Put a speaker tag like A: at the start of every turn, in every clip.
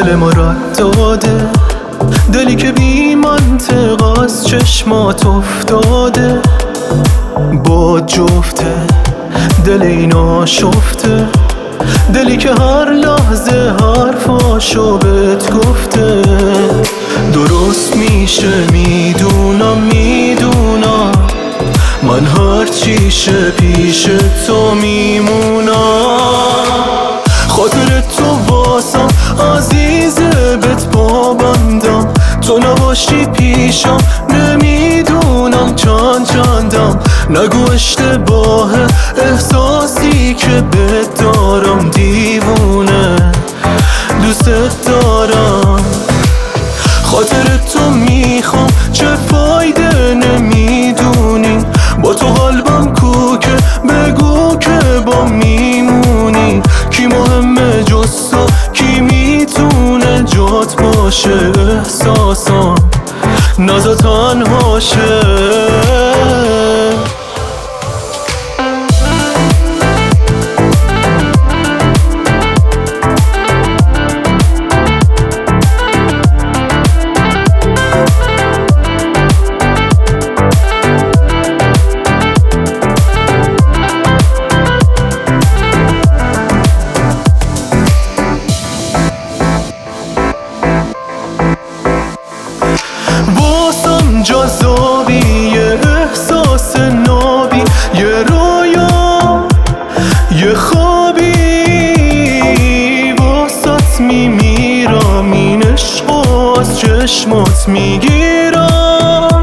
A: دل ما را داده، دلی که بی منطق از چشمات افتاده. با جفته دل اینا شفته، دلی که هر لحظه حرفاشو بهت گفته. درست میشه میدونم من هر چیشه پیش تو میمونم. خاطر تو واسم عزیزه بهت پابندم، تو نباشی پیشم نمیدونم چندم. نگو اشتباه احساسی که بهت دارم، دیوونه دوست دارم. خاطر تو میخوام چه فایده نمیدونی، با تو قلبم کوکه بگو که با میمونی. کی مهمه جز تو، کی میتونه جات باشه احساسم نزا تنهاشه. واسم جذابی یه احساس نابی، یه رویا یه خوابی. واسط میمیرم این عشق از چشمات میگیرم.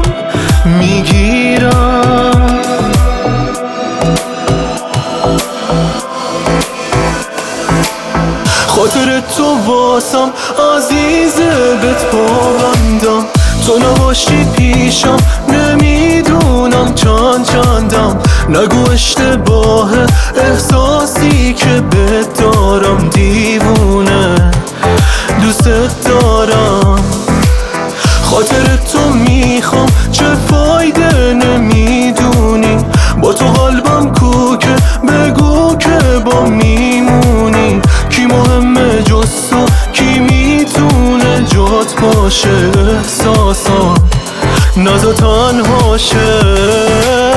A: خاطر تو واسم عزیزه بهت پابندم، تو نباشی پیشم نمیدونم چندم. نگو اشتباه احساسی که بهت دارم، دیوونه دوست دارم. خاطر تو میخوام چه فایده نمیدونی، با تو قلبم کوکه بگو که با میمونی. کی مهمه جز تو، کی میتونه جات باشه احساسم نزا تنهاشه.